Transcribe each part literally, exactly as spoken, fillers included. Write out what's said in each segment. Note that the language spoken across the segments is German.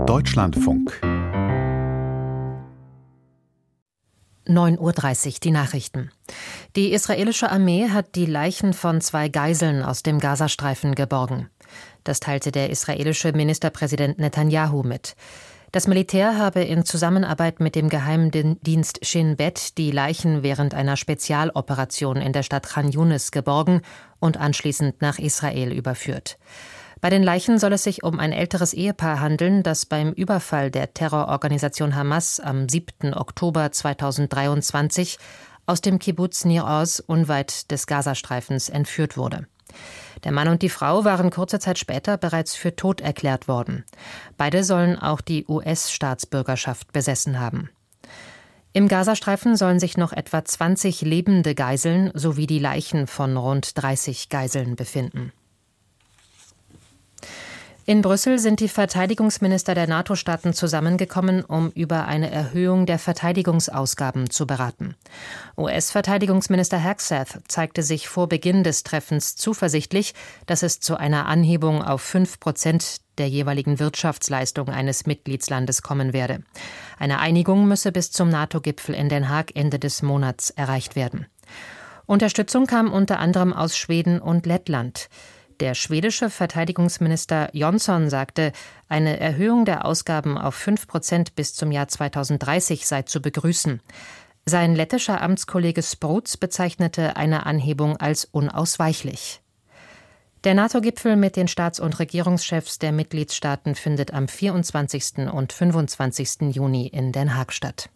Deutschlandfunk. neun Uhr dreißig, die Nachrichten. Die israelische Armee hat die Leichen von zwei Geiseln aus dem Gazastreifen geborgen. Das teilte der israelische Ministerpräsident Netanyahu mit. Das Militär habe in Zusammenarbeit mit dem Geheimdienst Shin Bet die Leichen während einer Spezialoperation in der Stadt Khan Yunis geborgen und anschließend nach Israel überführt. Bei den Leichen soll es sich um ein älteres Ehepaar handeln, das beim Überfall der Terrororganisation Hamas am siebten Oktober zweitausenddreiundzwanzig aus dem Kibbuz Nir Oz unweit des Gazastreifens entführt wurde. Der Mann und die Frau waren kurze Zeit später bereits für tot erklärt worden. Beide sollen auch die U S-Staatsbürgerschaft besessen haben. Im Gazastreifen sollen sich noch etwa zwanzig lebende Geiseln sowie die Leichen von rund dreißig Geiseln befinden. In Brüssel sind die Verteidigungsminister der NATO-Staaten zusammengekommen, um über eine Erhöhung der Verteidigungsausgaben zu beraten. U S-Verteidigungsminister Hegseth zeigte sich vor Beginn des Treffens zuversichtlich, dass es zu einer Anhebung auf fünf Prozent der jeweiligen Wirtschaftsleistung eines Mitgliedslandes kommen werde. Eine Einigung müsse bis zum NATO-Gipfel in Den Haag Ende des Monats erreicht werden. Unterstützung kam unter anderem aus Schweden und Lettland. Der schwedische Verteidigungsminister Jonsson sagte, eine Erhöhung der Ausgaben auf fünf Prozent bis zum Jahr zweitausenddreißig sei zu begrüßen. Sein lettischer Amtskollege Sprutz bezeichnete eine Anhebung als unausweichlich. Der NATO-Gipfel mit den Staats- und Regierungschefs der Mitgliedstaaten findet am vierundzwanzigsten und fünfundzwanzigsten Juni in Den Haag statt.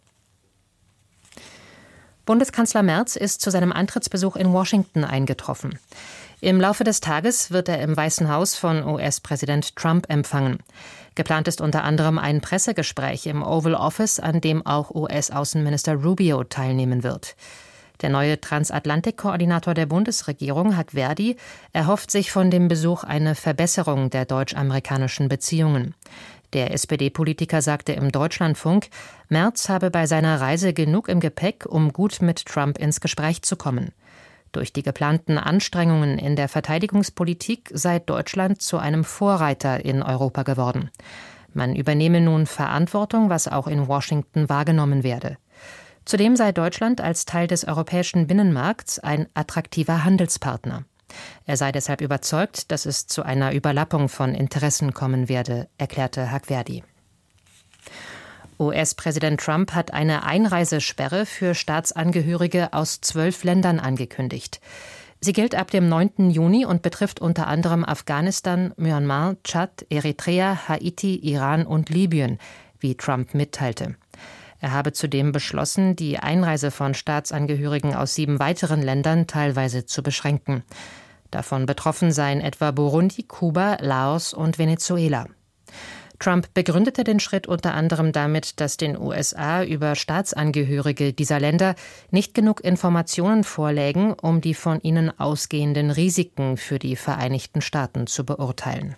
Bundeskanzler Merz ist zu seinem Antrittsbesuch in Washington eingetroffen. Im Laufe des Tages wird er im Weißen Haus von U S-Präsident Trump empfangen. Geplant ist unter anderem ein Pressegespräch im Oval Office, an dem auch U S-Außenminister Rubio teilnehmen wird. Der neue Transatlantik-Koordinator der Bundesregierung, Hag Verdi, erhofft sich von dem Besuch eine Verbesserung der deutsch-amerikanischen Beziehungen. Der S P D-Politiker sagte im Deutschlandfunk, Merz habe bei seiner Reise genug im Gepäck, um gut mit Trump ins Gespräch zu kommen. Durch die geplanten Anstrengungen in der Verteidigungspolitik sei Deutschland zu einem Vorreiter in Europa geworden. Man übernehme nun Verantwortung, was auch in Washington wahrgenommen werde. Zudem sei Deutschland als Teil des europäischen Binnenmarkts ein attraktiver Handelspartner. Er sei deshalb überzeugt, dass es zu einer Überlappung von Interessen kommen werde, erklärte Hag Verdi. U S-Präsident Trump hat eine Einreisesperre für Staatsangehörige aus zwölf Ländern angekündigt. Sie gilt ab dem neunten Juni und betrifft unter anderem Afghanistan, Myanmar, Tschad, Eritrea, Haiti, Iran und Libyen, wie Trump mitteilte. Er habe zudem beschlossen, die Einreise von Staatsangehörigen aus sieben weiteren Ländern teilweise zu beschränken. Davon betroffen seien etwa Burundi, Kuba, Laos und Venezuela. Trump begründete den Schritt unter anderem damit, dass den U S A über Staatsangehörige dieser Länder nicht genug Informationen vorlägen, um die von ihnen ausgehenden Risiken für die Vereinigten Staaten zu beurteilen.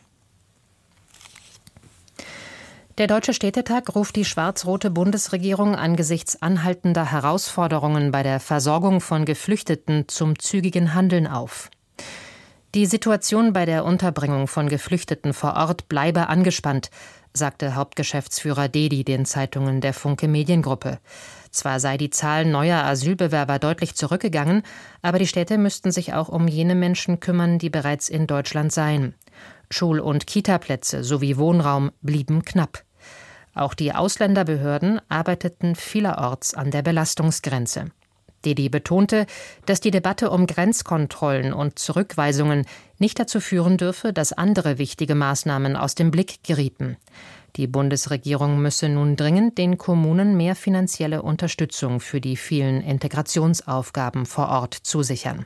Der Deutsche Städtetag ruft die schwarz-rote Bundesregierung angesichts anhaltender Herausforderungen bei der Versorgung von Geflüchteten zum zügigen Handeln auf. Die Situation bei der Unterbringung von Geflüchteten vor Ort bleibe angespannt, sagte Hauptgeschäftsführer Dedi den Zeitungen der Funke Mediengruppe. Zwar sei die Zahl neuer Asylbewerber deutlich zurückgegangen, aber die Städte müssten sich auch um jene Menschen kümmern, die bereits in Deutschland seien. Schul- und Kitaplätze sowie Wohnraum blieben knapp. Auch die Ausländerbehörden arbeiteten vielerorts an der Belastungsgrenze. Dedi betonte, dass die Debatte um Grenzkontrollen und Zurückweisungen nicht dazu führen dürfe, dass andere wichtige Maßnahmen aus dem Blick gerieten. Die Bundesregierung müsse nun dringend den Kommunen mehr finanzielle Unterstützung für die vielen Integrationsaufgaben vor Ort zusichern.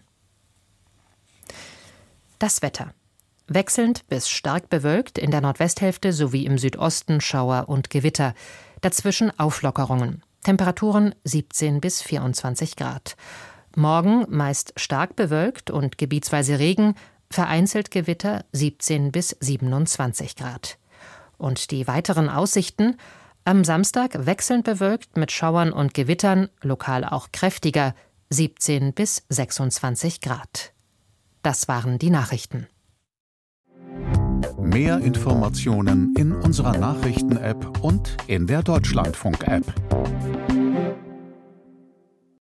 Das Wetter. Wechselnd bis stark bewölkt in der Nordwesthälfte sowie im Südosten Schauer und Gewitter. Dazwischen Auflockerungen. Temperaturen siebzehn bis vierundzwanzig Grad. Morgen meist stark bewölkt und gebietsweise Regen, vereinzelt Gewitter siebzehn bis siebenundzwanzig Grad. Und die weiteren Aussichten: am Samstag wechselnd bewölkt mit Schauern und Gewittern, lokal auch kräftiger, siebzehn bis sechsundzwanzig Grad. Das waren die Nachrichten. Mehr Informationen in unserer Nachrichten-App und in der Deutschlandfunk-App.